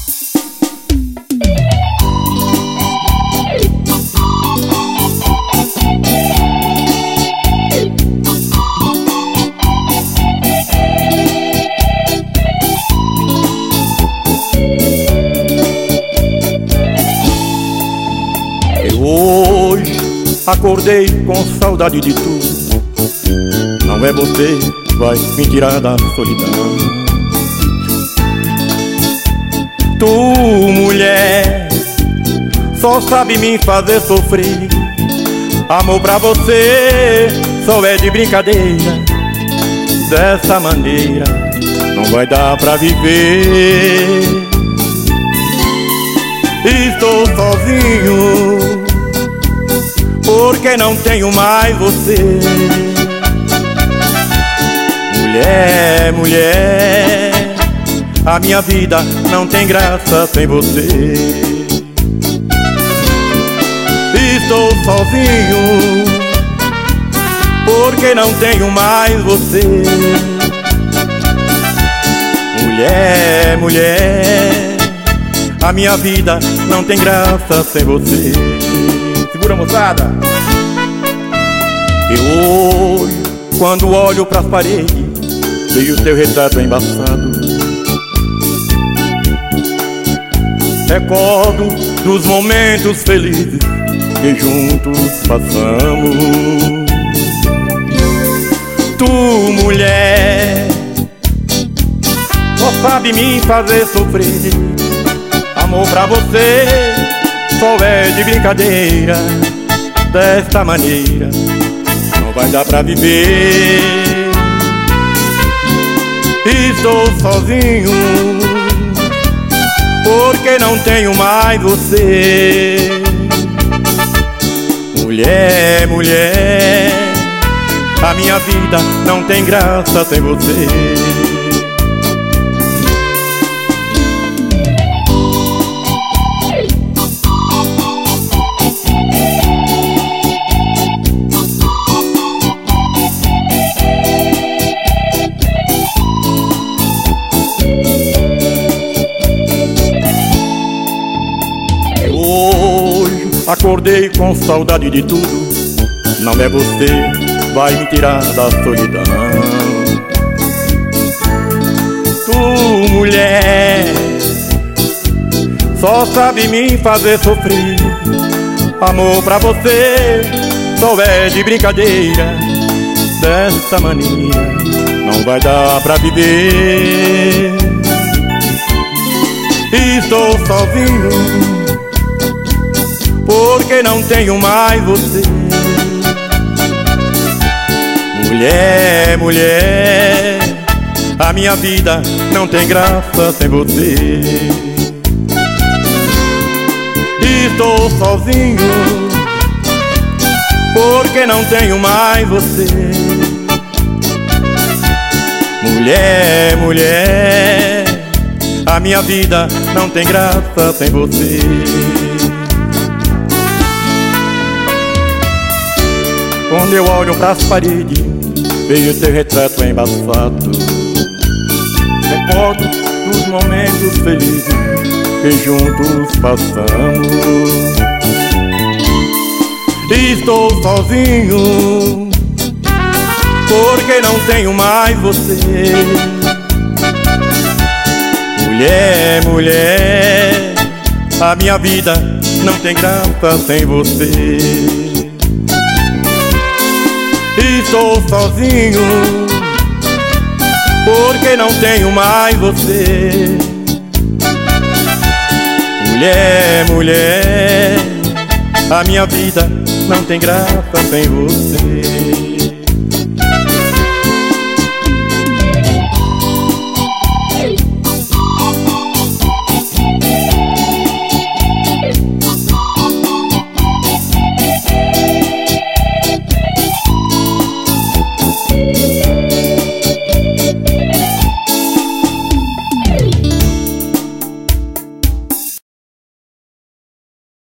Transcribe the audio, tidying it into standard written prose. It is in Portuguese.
Eu hoje acordei com saudade de tu. Não é você que vai me tirar da solidão. Tu, mulher, só sabe me fazer sofrer. Amor pra você só é de brincadeira. Dessa maneira não vai dar pra viver. Estou sozinho porque não tenho mais você. Mulher, mulher, a minha vida não tem graça sem você. Estou sozinho porque não tenho mais você. Mulher, mulher, a minha vida não tem graça sem você. Segura, moçada! Eu hoje, quando olho pras paredes, vejo teu retrato embaçado. Recordo dos momentos felizes que juntos passamos. Tu, mulher, só sabe me fazer sofrer. Amor pra você só é de brincadeira. Desta maneira não vai dar pra viver. Estou sozinho porque não tenho mais você. Mulher, mulher, a minha vida não tem graça sem você. Acordei com saudade de tudo. Não é você que vai me tirar da solidão. Tu, mulher, só sabe me fazer sofrer. Amor pra você só é de brincadeira. Dessa maneira não vai dar pra viver. Estou sozinho porque não tenho mais você. Mulher, mulher, a minha vida não tem graça sem você. Estou sozinho porque não tenho mais você. Mulher, mulher, a minha vida não tem graça sem você. Quando eu olho pras paredes, vejo teu retrato embaçado. Recordo dos momentos felizes que juntos passamos. Estou sozinho porque não tenho mais você. Mulher, mulher, a minha vida não tem graça sem você. Estou sozinho porque não tenho mais você. Mulher, mulher, a minha vida não tem graça sem você.